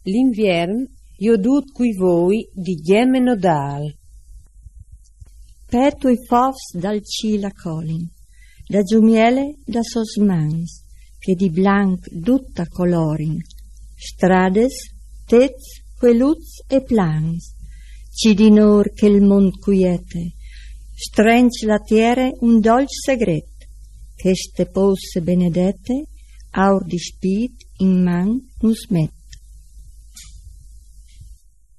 l'inviern io dut qui voi di Gemeno dal. Petui fos dal cila colin, da giumiele da sosmans, che di blanc dutta colorin, strades, tez, queluz e plans, ci dinor che il mond quiete, strench la tiere un dolce segret, che ste posse benedette, aur di spit in man nus met.